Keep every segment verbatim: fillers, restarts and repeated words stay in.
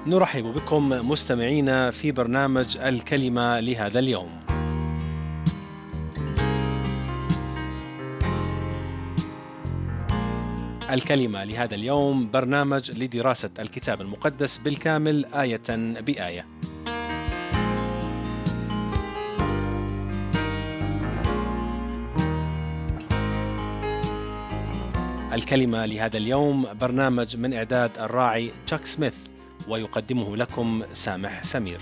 نرحب بكم مستمعينا في برنامج الكلمة لهذا اليوم. الكلمة لهذا اليوم برنامج لدراسة الكتاب المقدس بالكامل آية بآية. الكلمة لهذا اليوم برنامج من إعداد الراعي تشاك سميث، ويقدمه لكم سامح سمير.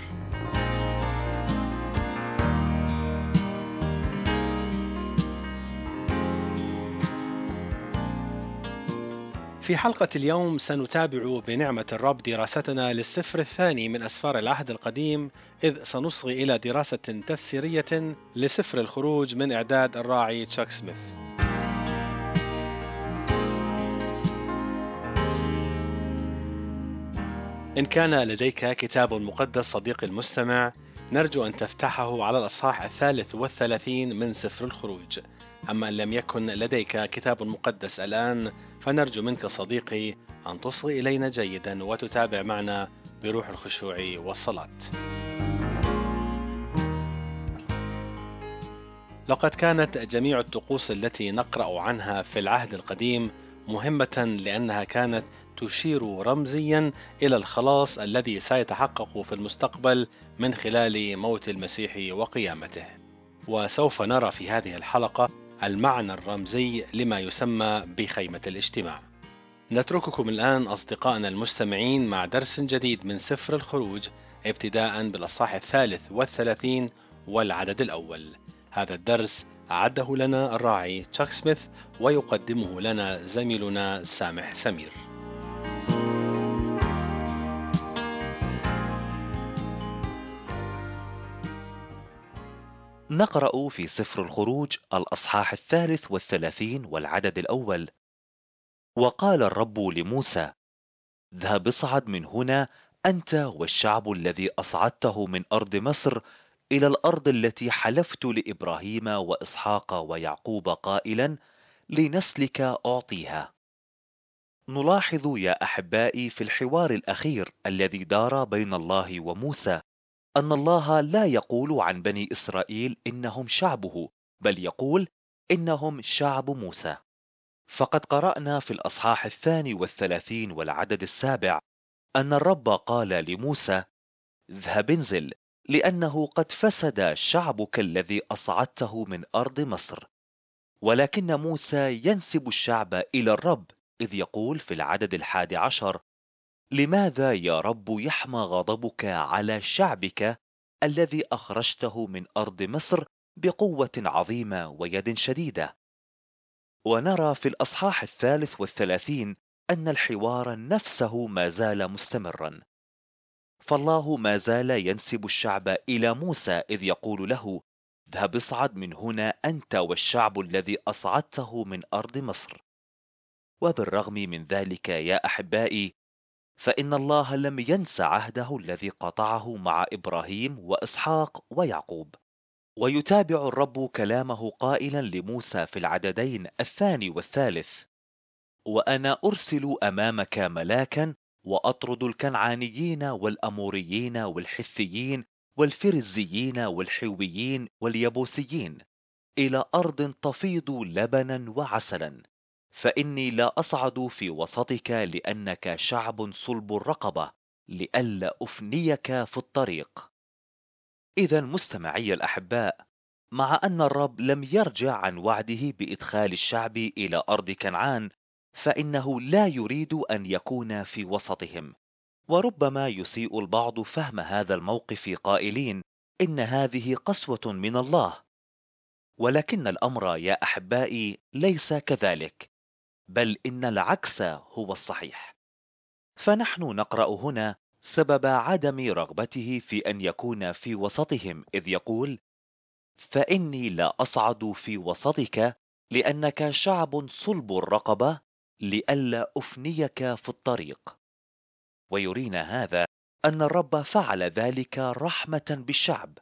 في حلقة اليوم سنتابع بنعمة الرب دراستنا للسفر الثاني من أسفار العهد القديم، إذ سنصغي إلى دراسة تفسيرية لسفر الخروج من إعداد الراعي تشاك سميث. إن كان لديك كتاب مقدس صديقي المستمع، نرجو أن تفتحه على الأصحاح الثالث والثلاثين من سفر الخروج. أما إن لم يكن لديك كتاب مقدس الآن، فنرجو منك صديقي أن تصغي إلينا جيدا وتتابع معنا بروح الخشوع والصلاة. لقد كانت جميع الطقوس التي نقرأ عنها في العهد القديم مهمة، لأنها كانت تشير رمزيا إلى الخلاص الذي سيتحقق في المستقبل من خلال موت المسيح وقيامته. وسوف نرى في هذه الحلقة المعنى الرمزي لما يسمى بخيمة الاجتماع. نترككم الآن أصدقائنا المستمعين مع درس جديد من سفر الخروج، ابتداء بالأصحاح الثالث والثلاثين والعدد الأول. هذا الدرس أعده لنا الراعي تشاك سميث، ويقدمه لنا زميلنا سامح سمير. نقرأ في سفر الخروج الأصحاح الثالث والثلاثين والعدد الأول. وقال الرب لموسى: اذهب اصعد من هنا أنت والشعب الذي أصعدته من أرض مصر إلى الأرض التي حلفت لإبراهيم وإسحاق ويعقوب قائلا: لنسلك أعطيها. نلاحظ يا أحبائي في الحوار الأخير الذي دار بين الله وموسى أن الله لا يقول عن بني إسرائيل إنهم شعبه، بل يقول إنهم شعب موسى. فقد قرأنا في الأصحاح الثاني والثلاثين والعدد السابع أن الرب قال لموسى: اذهب انزل، لأنه قد فسد شعبك الذي أصعدته من أرض مصر. ولكن موسى ينسب الشعب إلى الرب، إذ يقول في العدد الحادي عشر: لماذا يا رب يحمى غضبك على شعبك الذي أخرجته من أرض مصر بقوة عظيمة ويد شديدة؟ ونرى في الأصحاح الثالث والثلاثين أن الحوار نفسه ما زال مستمرا، فالله ما زال ينسب الشعب إلى موسى، إذ يقول له: اذهب اصعد من هنا أنت والشعب الذي أصعدته من أرض مصر. وبالرغم من ذلك يا أحبائي، فإن الله لم ينس عهده الذي قطعه مع إبراهيم وإسحاق ويعقوب. ويتابع الرب كلامه قائلا لموسى في العددين الثاني والثالث: وأنا أرسل أمامك ملاكا وأطرد الكنعانيين والأموريين والحثيين والفرزيين والحويين واليبوسيين إلى أرض تفيض لبنا وعسلا، فإني لا أصعد في وسطك لأنك شعب صلب الرقبة، لئلا أفنيك في الطريق. إذا مستمعي الأحباء، مع أن الرب لم يرجع عن وعده بإدخال الشعب إلى أرض كنعان، فإنه لا يريد أن يكون في وسطهم. وربما يسيء البعض فهم هذا الموقف قائلين إن هذه قسوة من الله، ولكن الأمر يا أحبائي ليس كذلك، بل إن العكس هو الصحيح. فنحن نقرأ هنا سبب عدم رغبته في أن يكون في وسطهم، إذ يقول: فإني لا أصعد في وسطك لأنك شعب صلب الرقبة، لئلا أفنيك في الطريق. ويرينا هذا أن الرب فعل ذلك رحمة بالشعب،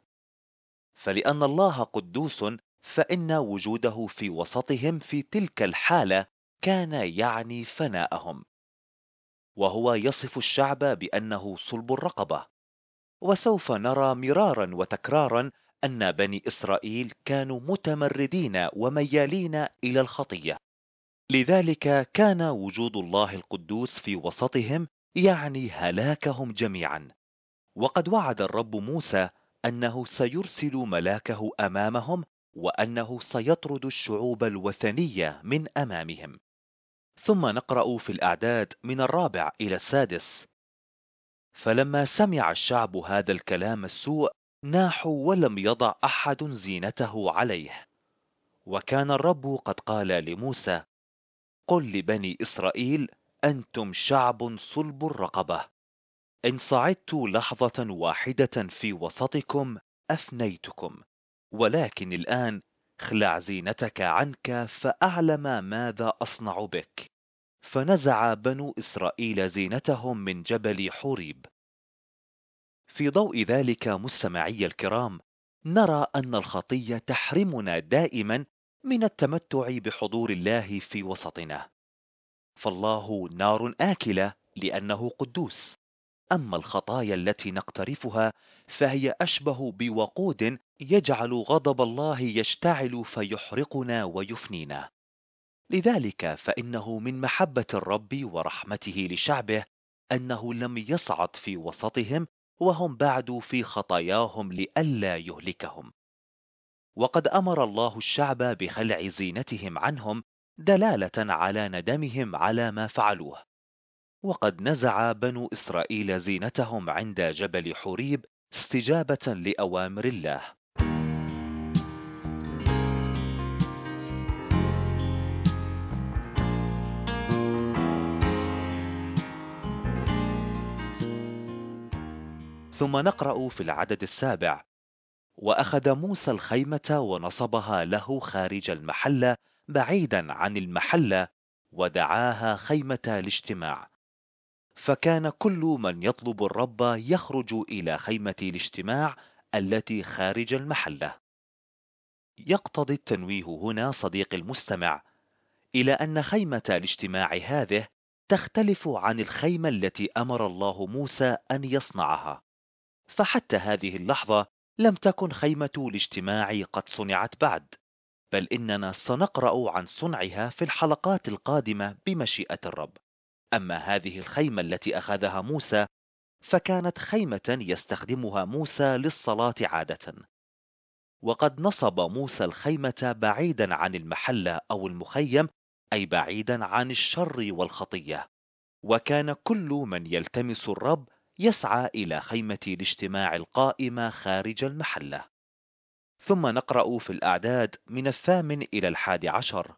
فلأن الله قدوس فإن وجوده في وسطهم في تلك الحالة كان يعني فناءهم. وهو يصف الشعب بأنه صلب الرقبة. وسوف نرى مرارا وتكرارا أن بني إسرائيل كانوا متمردين وميالين إلى الخطية، لذلك كان وجود الله القدوس في وسطهم يعني هلاكهم جميعا. وقد وعد الرب موسى أنه سيرسل ملاكه أمامهم، وأنه سيطرد الشعوب الوثنية من أمامهم. ثم نقرأ في الأعداد من الرابع إلى السادس: فلما سمع الشعب هذا الكلام السوء ناحوا، ولم يضع أحد زينته عليه. وكان الرب قد قال لموسى: قل لبني إسرائيل: أنتم شعب صلب الرقبة، إن صعدت لحظة واحدة في وسطكم أفنيتكم، ولكن الآن اخلع زينتك عنك فأعلم ماذا أصنع بك. فنزع بنو إسرائيل زينتهم من جبل حوريب. في ضوء ذلك مستمعي الكرام، نرى أن الخطية تحرمنا دائما من التمتع بحضور الله في وسطنا، فالله نار آكلة لأنه قدوس. أما الخطايا التي نقترفها فهي أشبه بوقود يجعل غضب الله يشتعل فيحرقنا ويفنينا. لذلك فإنه من محبة الرب ورحمته لشعبه أنه لم يصعد في وسطهم وهم بعد في خطاياهم لئلا يهلكهم. وقد أمر الله الشعب بخلع زينتهم عنهم دلالة على ندمهم على ما فعلوه. وقد نزع بنو إسرائيل زينتهم عند جبل حوريب استجابة لأوامر الله. ثم نقرأ في العدد السابع: وأخذ موسى الخيمة ونصبها له خارج المحلة بعيدا عن المحلة، ودعاها خيمة الاجتماع. فكان كل من يطلب الرب يخرج إلى خيمة الاجتماع التي خارج المحلة. يقتضي التنويه هنا صديقي المستمع إلى أن خيمة الاجتماع هذه تختلف عن الخيمة التي أمر الله موسى أن يصنعها. فحتى هذه اللحظة لم تكن خيمة الاجتماع قد صنعت بعد، بل إننا سنقرأ عن صنعها في الحلقات القادمة بمشيئة الرب. أما هذه الخيمة التي أخذها موسى فكانت خيمة يستخدمها موسى للصلاة عادة. وقد نصب موسى الخيمة بعيدا عن المحلة أو المخيم، أي بعيدا عن الشر والخطية. وكان كل من يلتمس الرب يسعى إلى خيمة الاجتماع القائمة خارج المحلة. ثم نقرأ في الأعداد من الثامن إلى الحادي عشر: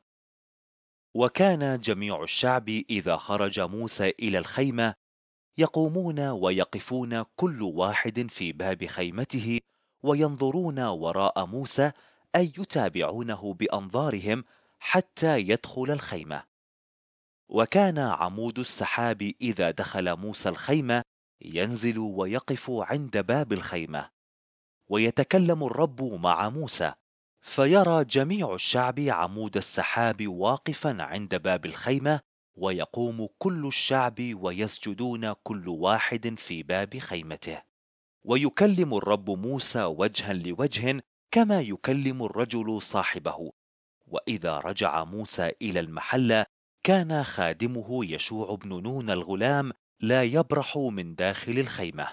وكان جميع الشعب إذا خرج موسى إلى الخيمة يقومون ويقفون كل واحد في باب خيمته، وينظرون وراء موسى، أي يتابعونه بأنظارهم حتى يدخل الخيمة. وكان عمود السحاب إذا دخل موسى الخيمة ينزل ويقف عند باب الخيمة، ويتكلم الرب مع موسى، فيرى جميع الشعب عمود السحاب واقفا عند باب الخيمة، ويقوم كل الشعب ويسجدون كل واحد في باب خيمته. ويكلم الرب موسى وجها لوجه كما يكلم الرجل صاحبه. وإذا رجع موسى إلى المحلة كان خادمه يشوع بن نون الغلام لا يبرح من داخل الخيمة.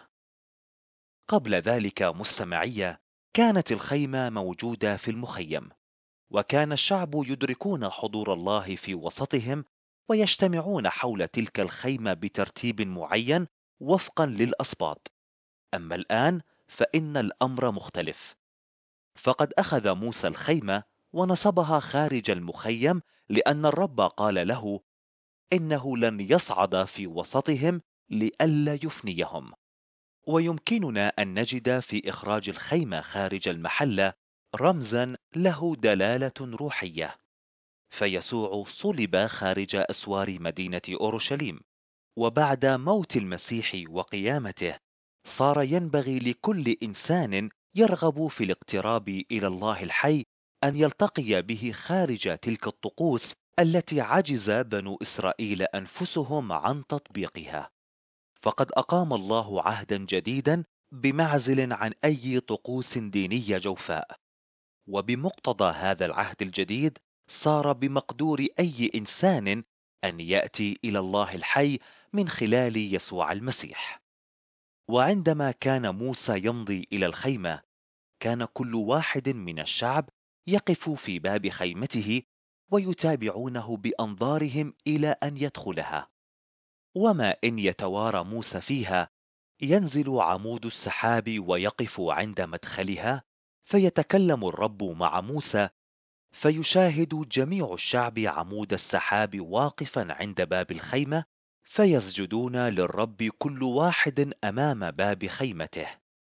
قبل ذلك مستمعية كانت الخيمة موجودة في المخيم، وكان الشعب يدركون حضور الله في وسطهم ويجتمعون حول تلك الخيمة بترتيب معين وفقا للأسباط. أما الآن فإن الأمر مختلف، فقد أخذ موسى الخيمة ونصبها خارج المخيم، لأن الرب قال له إنه لن يصعد في وسطهم لئلا يفنيهم. ويمكننا أن نجد في إخراج الخيمة خارج المحلة رمزا له دلالة روحية، فيسوع صلب خارج أسوار مدينة أورشليم، وبعد موت المسيح وقيامته صار ينبغي لكل إنسان يرغب في الاقتراب إلى الله الحي أن يلتقي به خارج تلك الطقوس التي عجز بنو إسرائيل أنفسهم عن تطبيقها. فقد أقام الله عهدا جديدا بمعزل عن أي طقوس دينية جوفاء. وبمقتضى هذا العهد الجديد صار بمقدور أي إنسان أن يأتي إلى الله الحي من خلال يسوع المسيح. وعندما كان موسى يمضي إلى الخيمة، كان كل واحد من الشعب يقف في باب خيمته ويتابعونه بأنظارهم إلى أن يدخلها. وما إن يتوارى موسى فيها، ينزل عمود السحاب ويقف عند مدخلها، فيتكلم الرب مع موسى، فيشاهد جميع الشعب عمود السحاب واقفا عند باب الخيمة، فيسجدون للرب كل واحد أمام باب خيمته.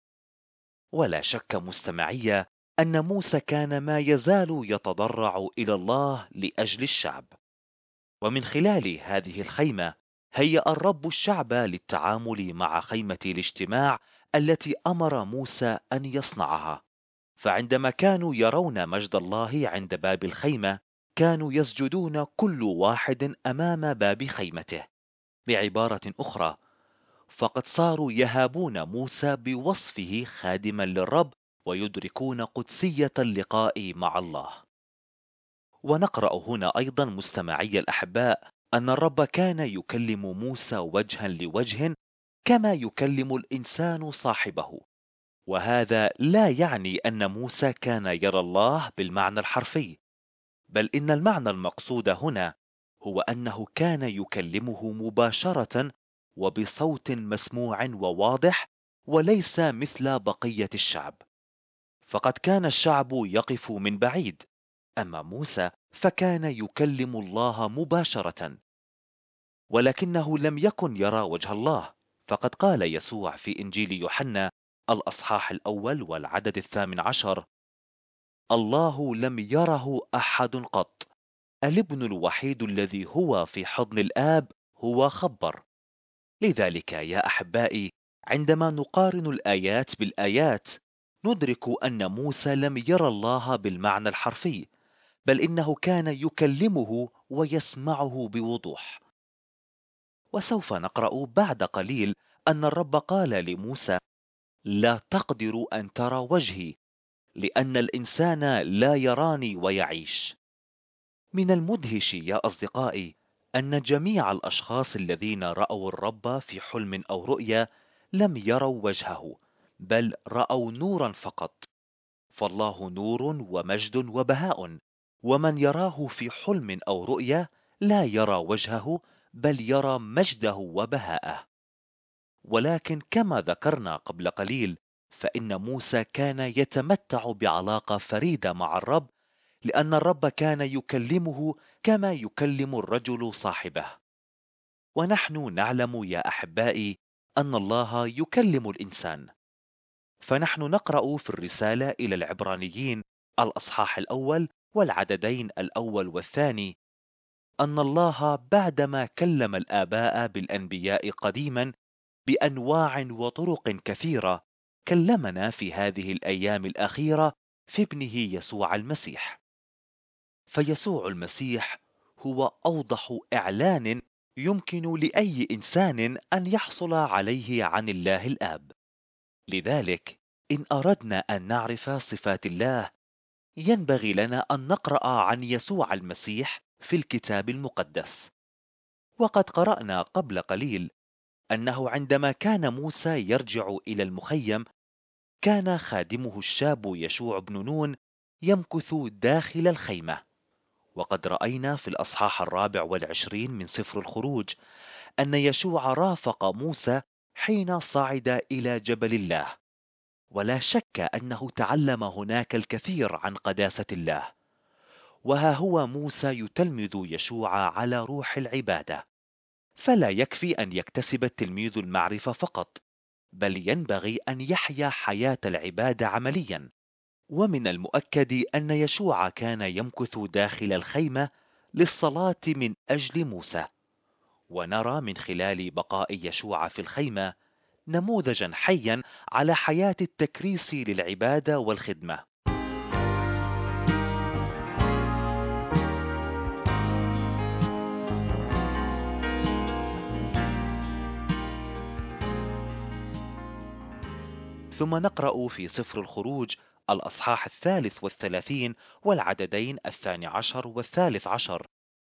ولا شك مستمعي أن موسى كان ما يزال يتضرع إلى الله لأجل الشعب. ومن خلال هذه الخيمة هيأ الرب الشعب للتعامل مع خيمة الاجتماع التي أمر موسى أن يصنعها. فعندما كانوا يرون مجد الله عند باب الخيمة، كانوا يسجدون كل واحد أمام باب خيمته. بعبارة أخرى، فقد صاروا يهابون موسى بوصفه خادما للرب، ويدركون قدسية اللقاء مع الله. ونقرأ هنا أيضا مستمعي الأحباء أن الرب كان يكلم موسى وجها لوجه كما يكلم الإنسان صاحبه. وهذا لا يعني أن موسى كان يرى الله بالمعنى الحرفي، بل إن المعنى المقصود هنا هو أنه كان يكلمه مباشرة وبصوت مسموع وواضح، وليس مثل بقية الشعب. فقد كان الشعب يقف من بعيد، أما موسى فكان يكلم الله مباشرة. ولكنه لم يكن يرى وجه الله، فقد قال يسوع في إنجيل يوحنا الأصحاح الأول والعدد الثامن عشر: الله لم يره أحد قط، الابن الوحيد الذي هو في حضن الآب هو خبر. لذلك يا أحبائي، عندما نقارن الآيات بالآيات، ندرك أن موسى لم يرى الله بالمعنى الحرفي، بل إنه كان يكلمه ويسمعه بوضوح. وسوف نقرأ بعد قليل أن الرب قال لموسى: لا تقدر أن ترى وجهي، لأن الإنسان لا يراني ويعيش. من المدهش يا أصدقائي أن جميع الأشخاص الذين رأوا الرب في حلم أو رؤيا لم يروا وجهه، بل رأوا نورا فقط. فالله نور ومجد وبهاء، ومن يراه في حلم أو رؤيا لا يرى وجهه، بل يرى مجده وبهاءه. ولكن كما ذكرنا قبل قليل، فإن موسى كان يتمتع بعلاقة فريدة مع الرب، لأن الرب كان يكلمه كما يكلم الرجل صاحبه. ونحن نعلم يا أحبائي أن الله يكلم الإنسان. فنحن نقرأ في الرسالة إلى العبرانيين الأصحاح الأول والعددين الأول والثاني أن الله بعدما كلم الآباء بالأنبياء قديما بأنواع وطرق كثيرة، كلمنا في هذه الأيام الأخيرة في ابنه يسوع المسيح. فيسوع المسيح هو أوضح إعلان يمكن لأي إنسان أن يحصل عليه عن الله الآب. لذلك إن أردنا أن نعرف صفات الله، ينبغي لنا أن نقرأ عن يسوع المسيح في الكتاب المقدس. وقد قرأنا قبل قليل أنه عندما كان موسى يرجع إلى المخيم، كان خادمه الشاب يشوع بن نون يمكث داخل الخيمة. وقد رأينا في الأصحاح الرابع والعشرين من سفر الخروج أن يشوع رافق موسى حين صعد إلى جبل الله، ولا شك أنه تعلم هناك الكثير عن قداسة الله. وها هو موسى يتلمذ يشوع على روح العبادة. فلا يكفي أن يكتسب التلميذ المعرفة فقط، بل ينبغي أن يحيا حياة العبادة عمليا. ومن المؤكد أن يشوع كان يمكث داخل الخيمة للصلاة من أجل موسى. ونرى من خلال بقاء يشوع في الخيمة نموذجا حيا على حياة التكريس للعبادة والخدمة. ثم نقرأ في سفر الخروج الأصحاح الثالث والثلاثين والعددين الثاني عشر والثالث عشر.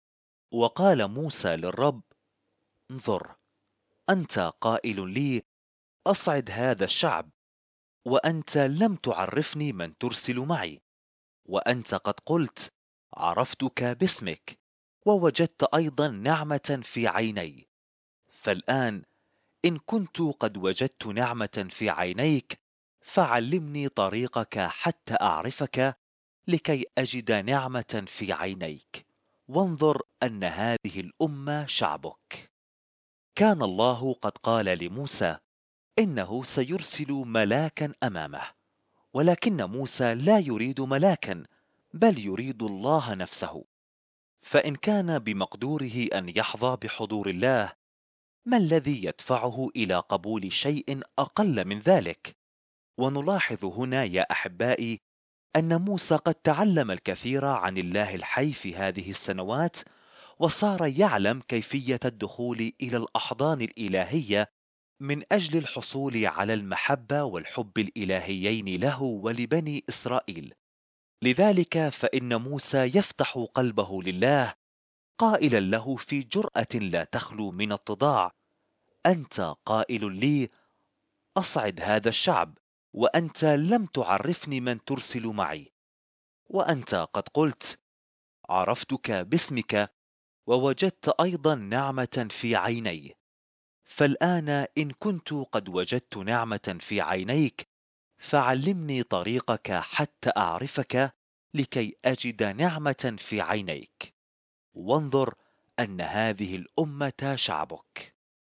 وقال موسى للرب: انظر، أنت قائل لي أصعد هذا الشعب، وأنت لم تعرفني من ترسل معي، وأنت قد قلت عرفتك باسمك، ووجدت أيضا نعمة في عيني. فالآن إن كنت قد وجدت نعمة في عينيك، فعلمني طريقك حتى أعرفك، لكي أجد نعمة في عينيك، وانظر أن هذه الأمة شعبك. كان الله قد قال لموسى إنه سيرسل ملاكا أمامه، ولكن موسى لا يريد ملاكا، بل يريد الله نفسه. فإن كان بمقدوره أن يحظى بحضور الله، ما الذي يدفعه إلى قبول شيء أقل من ذلك؟ ونلاحظ هنا يا أحبائي أن موسى قد تعلم الكثير عن الله الحي في هذه السنوات، وصار يعلم كيفية الدخول إلى الأحضان الإلهية من أجل الحصول على المحبة والحب الإلهيين له ولبني إسرائيل. لذلك فإن موسى يفتح قلبه لله، قائلا له في جرأة لا تخلو من اتضاع: أنت قائل لي أصعد هذا الشعب، وأنت لم تعرفني من ترسل معي، وأنت قد قلت عرفتك باسمك، ووجدت أيضا نعمة في عيني. فالآن إن كنت قد وجدت نعمة في عينيك، فعلمني طريقك حتى أعرفك، لكي أجد نعمة في عينيك، وانظر أن هذه الأمة شعبك.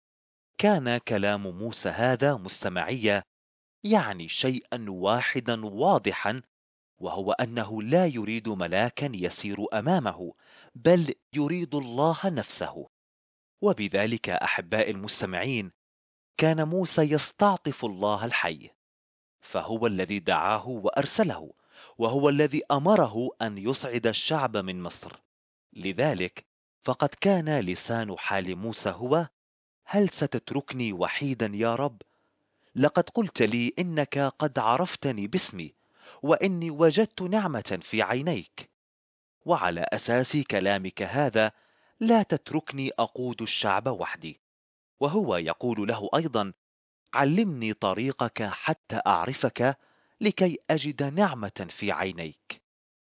كان كلام موسى هذا مستمعية، يعني شيئا واحدا واضحا، وهو أنه لا يريد ملاكا يسير أمامه، بل يريد الله نفسه. وبذلك أحباء المستمعين، كان موسى يستعطف الله الحي، فهو الذي دعاه وأرسله، وهو الذي أمره أن يصعد الشعب من مصر. لذلك فقد كان لسان حال موسى هو: هل ستتركني وحيدا يا رب؟ لقد قلت لي إنك قد عرفتني باسمي، وإني وجدت نعمة في عينيك، وعلى أساس كلامك هذا لا تتركني أقود الشعب وحدي. وهو يقول له أيضا: علمني طريقك حتى أعرفك، لكي أجد نعمة في عينيك.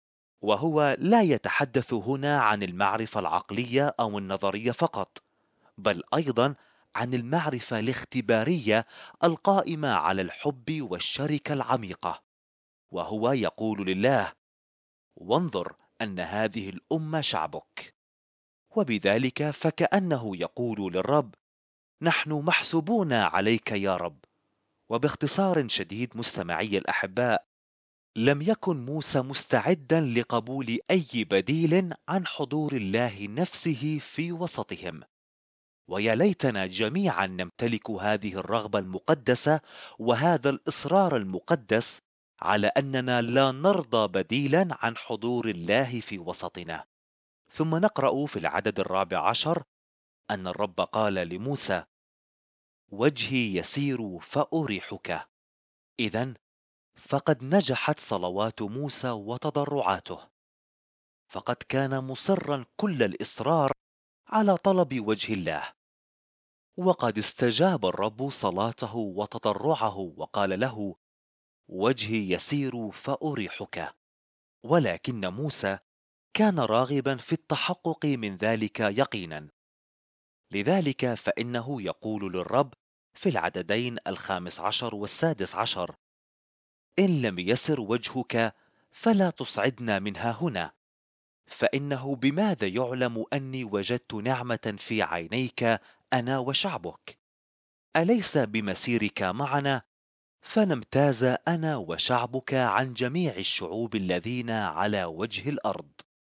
وهو لا يتحدث هنا عن المعرفة العقلية أو النظرية فقط، بل أيضا عن المعرفة الاختبارية القائمة على الحب والشركة العميقة. وهو يقول لله: وانظر أن هذه الأمة شعبك. وبذلك فكأنه يقول للرب: نحن محسوبون عليك يا رب. وباختصار شديد مستمعي الأحباء، لم يكن موسى مستعدا لقبول أي بديل عن حضور الله نفسه في وسطهم. ويا ليتنا جميعا نمتلك هذه الرغبة المقدسة وهذا الإصرار المقدس على أننا لا نرضى بديلا عن حضور الله في وسطنا. ثم نقرأ في العدد الرابع عشر أن الرب قال لموسى: وجهي يسير فأريحك. إذن فقد نجحت صلوات موسى وتضرعاته، فقد كان مصرا كل الإصرار على طلب وجه الله، وقد استجاب الرب صلاته وتضرعه وقال له: وجهي يسير فأريحك. ولكن موسى كان راغبا في التحقق من ذلك يقينا. لذلك فإنه يقول للرب في العددين الخامس عشر والسادس عشر: إن لم يسر وجهك فلا تصعدنا منها هنا، فإنه بماذا يعلم أني وجدت نعمة في عينيك أنا وشعبك؟ أليس بمسيرك معنا فنمتاز أنا وشعبك عن جميع الشعوب الذين على وجه الأرض؟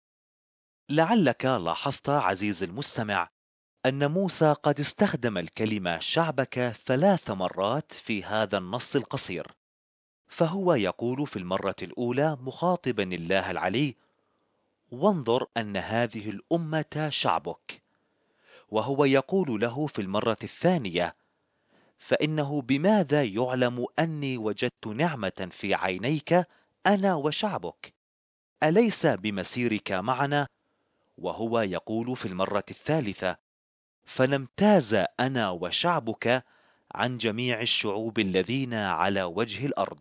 لعلك لاحظت عزيز المستمع أن موسى قد استخدم الكلمة شعبك ثلاث مرات في هذا النص القصير. فهو يقول في المرة الأولى مخاطبا الله العلي: وانظر أن هذه الأمة شعبك. وهو يقول له في المرة الثانية: فإنه بماذا يعلم أني وجدت نعمة في عينيك أنا وشعبك؟ أليس بمسيرك معنا؟ وهو يقول في المرة الثالثة: فنمتاز أنا وشعبك عن جميع الشعوب الذين على وجه الأرض.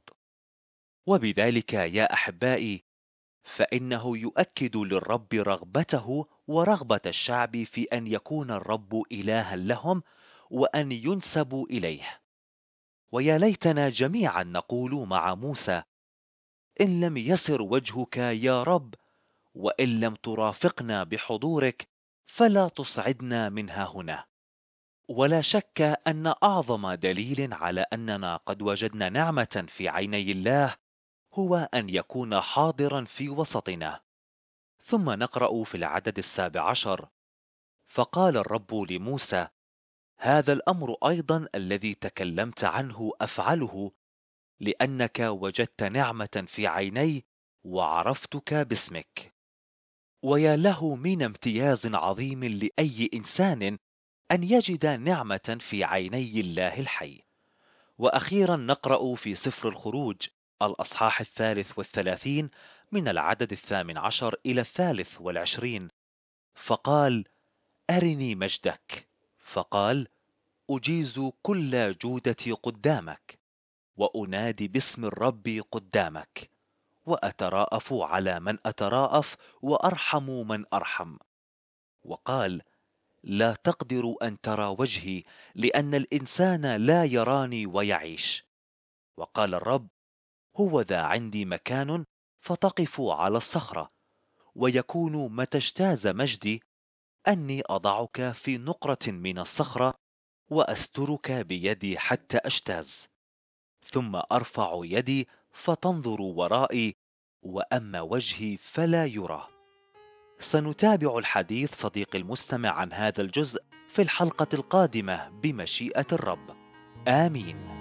وبذلك يا أحبائي، فإنه يؤكد للرب رغبته ورغبة الشعب في أن يكون الرب إلها لهم وأن ينسبوا إليه. ويا ليتنا جميعا نقول مع موسى: إن لم يسر وجهك يا رب، وإن لم ترافقنا بحضورك، فلا تصعدنا منها هنا. ولا شك أن أعظم دليل على أننا قد وجدنا نعمة في عيني الله هو أن يكون حاضرا في وسطنا. ثم نقرأ في العدد السابع عشر: فقال الرب لموسى: هذا الأمر أيضا الذي تكلمت عنه أفعله، لأنك وجدت نعمة في عيني وعرفتك باسمك. ويا له من امتياز عظيم لأي إنسان أن يجد نعمة في عيني الله الحي. وأخيرا نقرأ في سفر الخروج الأصحاح الثالث والثلاثين من العدد الثامن عشر إلى الثالث والعشرين: فقال: أرني مجدك. فقال: أجيز كل جودتي قدامك، وأنادي باسم الرب قدامك، وأتراءف على من أتراءف، وأرحم من أرحم. وقال: لا تقدر أن ترى وجهي، لأن الإنسان لا يراني ويعيش. وقال الرب: هو ذا عندي مكان فتقف على الصخرة، ويكون متى اجتاز مجدي أني أضعك في نقرة من الصخرة، وأسترك بيدي حتى أجتاز، ثم أرفع يدي فتنظر ورائي، وأما وجهي فلا يرى. سنتابع الحديث صديقي المستمع عن هذا الجزء في الحلقة القادمة بمشيئة الرب. آمين.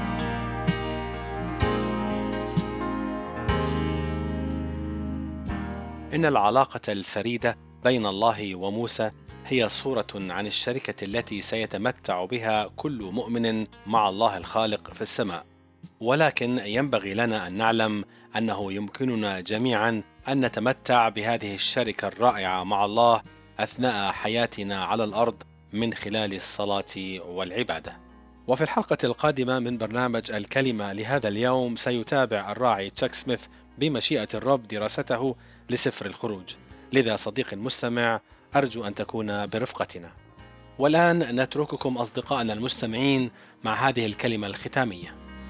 إن العلاقة الفريدة بين الله وموسى هي صورة عن الشركة التي سيتمتع بها كل مؤمن مع الله الخالق في السماء. ولكن ينبغي لنا أن نعلم أنه يمكننا جميعا أن نتمتع بهذه الشركة الرائعة مع الله أثناء حياتنا على الأرض من خلال الصلاة والعبادة. وفي الحلقة القادمة من برنامج الكلمة لهذا اليوم سيتابع الراعي تشاك سميث بمشيئة الرب دراسته لسفر الخروج. لذا صديقي المستمع، أرجو أن تكون برفقتنا. والآن نترككم أصدقائنا المستمعين مع هذه الكلمة الختامية.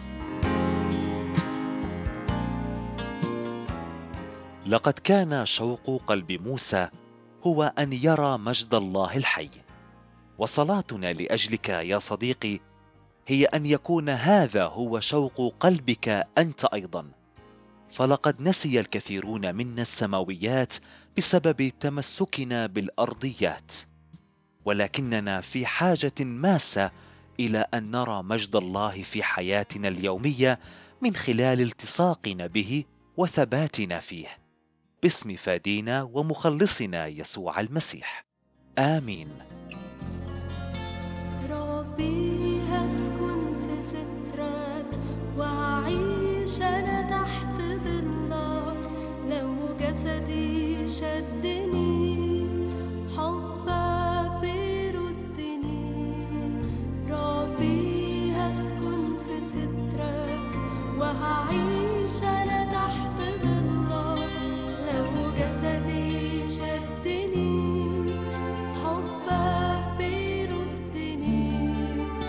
لقد كان شوق قلب موسى هو أن يرى مجد الله الحي، وصلاتنا لأجلك يا صديقي هي أن يكون هذا هو شوق قلبك أنت أيضا. فلقد نسي الكثيرون منا السماويات بسبب تمسكنا بالأرضيات، ولكننا في حاجة ماسة إلى أن نرى مجد الله في حياتنا اليومية من خلال التصاقنا به وثباتنا فيه، باسم فادينا ومخلصنا يسوع المسيح. آمين. ربي هسكن في سترك وهعيش أنا تحت ظلك، لو جسدي شدني حبك بيردني. ربي هسكن في سترك وهعيش أنا تحت ظلك، لو جسدي شدني حبك بيردني.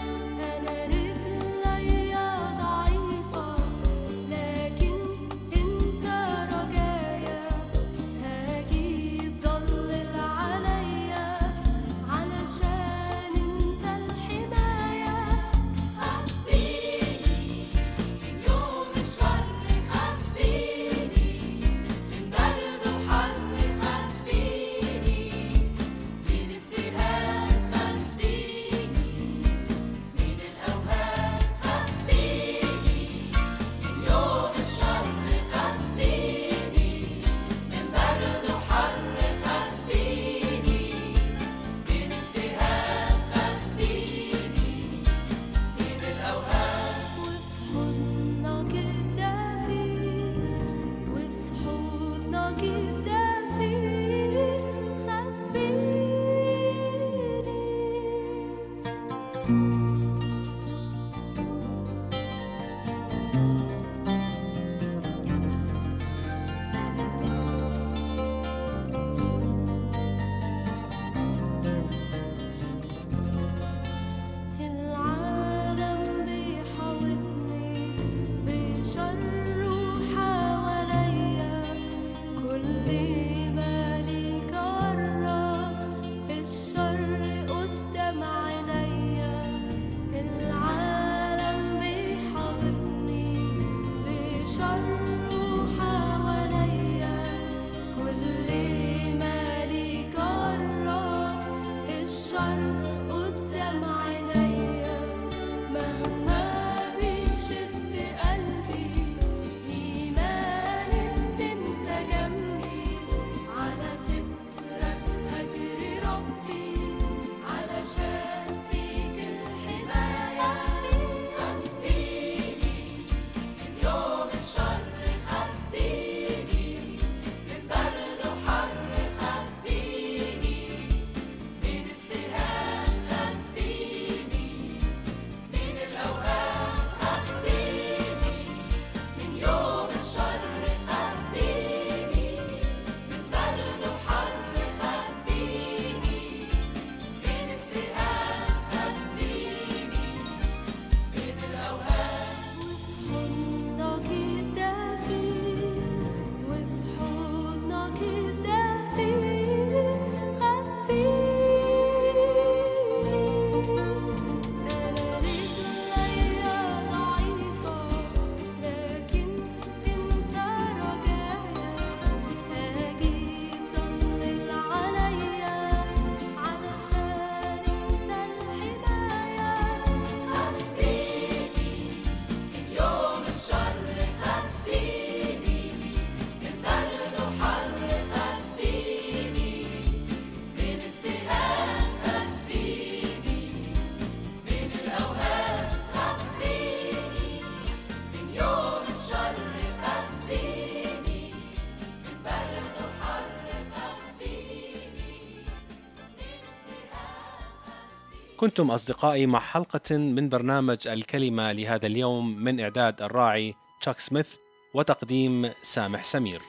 كنتم أصدقائي مع حلقة من برنامج الكلمة لهذا اليوم من إعداد الراعي تشاك سميث وتقديم سامح سمير.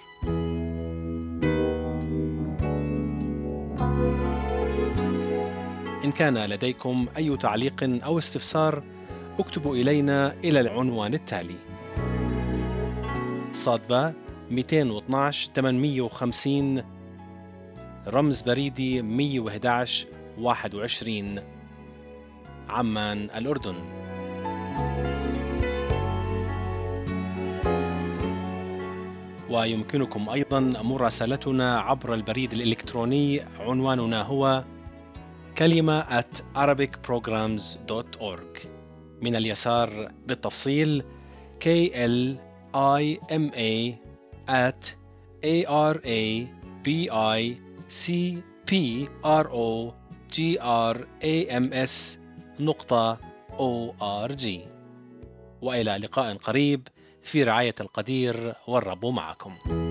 إن كان لديكم أي تعليق أو استفسار اكتبوا إلينا إلى العنوان التالي: صادبة مئتين واثناشر ثمانمئة وخمسين، رمز بريدي مئة وأحد عشر واحد وعشرين، عمان الأردن. ويمكنكم أيضا مراسلتنا عبر البريد الإلكتروني، عنواننا هو كلمة at arabic programs dot org. من اليسار بالتفصيل K L I M A at A R A B I C P R O G R A M S نقطة O R G. وإلى لقاء قريب في رعاية القدير، والرب معكم.